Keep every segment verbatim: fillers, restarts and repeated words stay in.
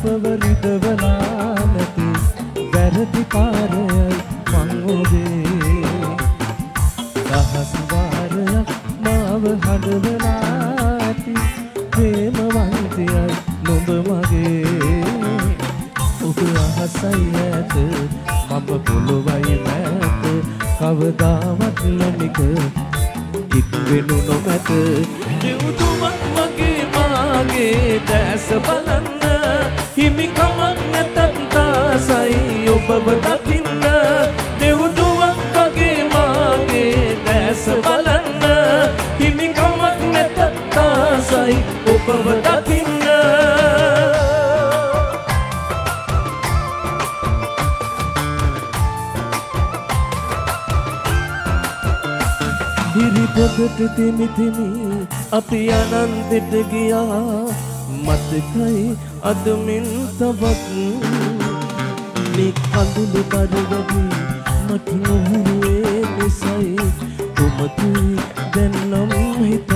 ඔබව රිදවලා නැති වැරදි කාරයයි මං ඔබේ දහස් වාරයක් මාව හඬවලා ඇති ප්‍රේමවන්තයයි නුඹ මගේ ඔබ අහසයි ඇත මම පොළොවයි මැත කවදාවත් නැමික එක් වෙනු නොමැත දෙව්තුමක් වගේ මාගේ දැස බලන්න හිමිකමක් නැතත් තාසයි ඔබව දකින්න දෙව්තුමක් වගේ මාගේ දැස බලන්න හිමිකමක් නැතත් තාසයි ඔබව දකින්න හිරි පොකට තිමි තිමි අපි අනන්තෙට ගියා මතකයි අද මෙන් තවත් මේ කඳුළු බඩවගේ මට නොහුරුවේ නිසයි ඔබතුයි දැන් නම් හිතත්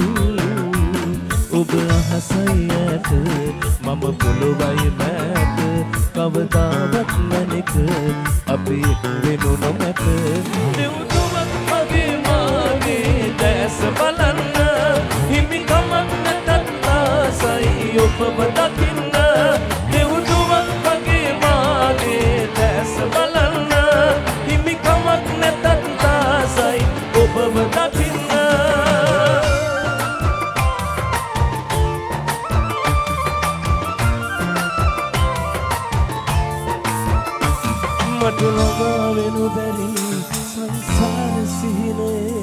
ඔබ අහසයි ඇත මම පොළොවයි මැත කවදාවත් නැනෙක අපි වෙනු නොමැත දෙව්තුමක් මගේ මාගේ දැස බලන්න හිමිකමක් නැතත් තාසයි ඔබව දකින්න දෙව්තුමක් මගේ මාගේ දැස බලන්න හිමිකමක් නැතත් තාසයි ඔබව දකින්න මට ළඟා වෙනු බැරි සංසාර සිහිනේ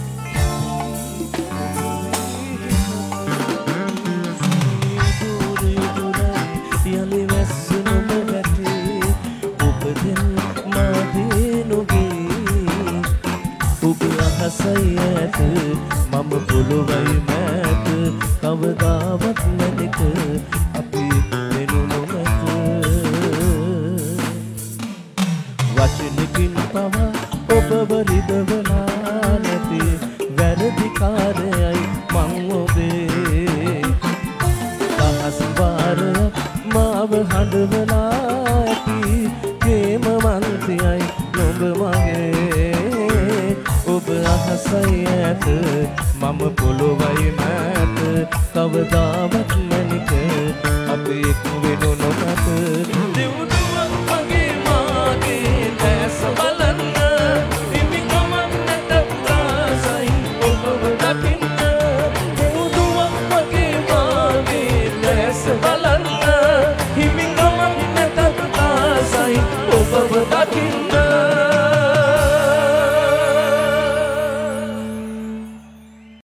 දුරේ දුරයි යලි වැස්ස නොම වැටේ ඔබ දෙන් මාගේ නොගේ ඔබ අහසයි ඇත මම පොළොවයි මැත කවදාවත් නැනෙක අපි වෙනු නොමැත වචනකින් පවා ඔබව රිදවලා නැති වැරදි කාරයයි මං ඔබේ දහස් වාරයක් මාව හඬවලා ඇති ප්‍රේමවන්තයයි නුඹ මගේ ඔබ අහසයි ඇත මම පොළොවයි මැත කවදාවත් නැනික අපි එක් වෙනු නොමැත